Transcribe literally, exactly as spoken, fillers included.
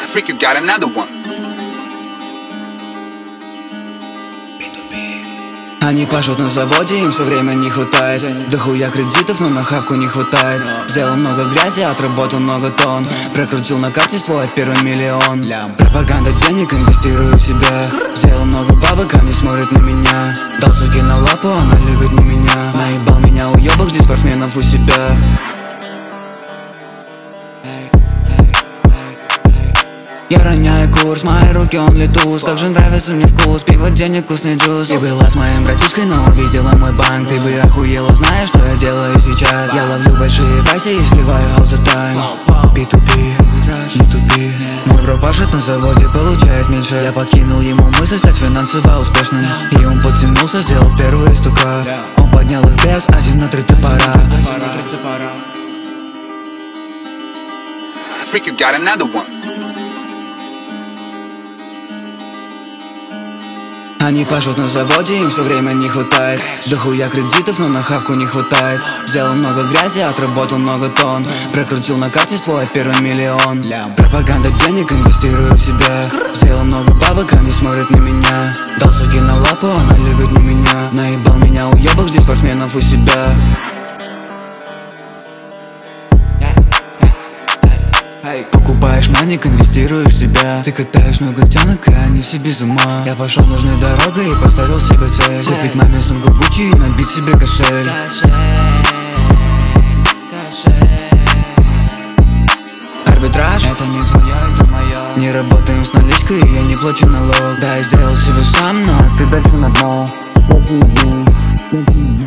Freak, you got another one. Они пашут на заводе, им все время не хватает. Дохуя кредитов, но на хавку не хватает. Сделал много грязи, отработал много тонн. Прокрутил на карте свой первый миллион. Пропаганда денег, инвестирую в себя. Сделал много бабок, они смотрят на меня. Дал суки на лапу, она любит не меня. Наебал меня уебок, здесь спортсменов у себя. Я роняю курс, мои руки он летус. Как же нравится мне вкус, пиво, денег, вкусный джус. Ты была с моим братишкой, но увидела мой банк. Ты бы охуела, знаешь, что я делаю сейчас. Я ловлю большие байси и сливаю all the time. би ту би, не тупи. Мой бро пашет на заводе, получает меньше. Я подкинул ему мысль стать финансово успешным. И он подтянулся, сделал первые стука. Он поднял их без, один на три топора. Freak, you got another one. Они пашут на заводе, им все время не хватает. Дохуя кредитов, но на хавку не хватает. Сделал много грязи, отработал много тонн. Прокрутил на карте свой первый миллион. Пропаганда денег, инвестирую в себя. Сделал много бабок, они смотрят на меня. Дал суки на лапу, она любит не меня. Наебал меня уебок, здесь спортсменов у себя. Покупаешь маник, инвестируешь в себя. Ты катаешь много тянок, и они все без ума. Я пошел нужной дорогой и поставил себе цель. Купить маме сумку Гуччи и набить себе кошель. Арбитраж, это не твоя, это моя. Не работаем с наличкой, и я не плачу налог. Да, я сделал себе сам, но ты дальше на дно.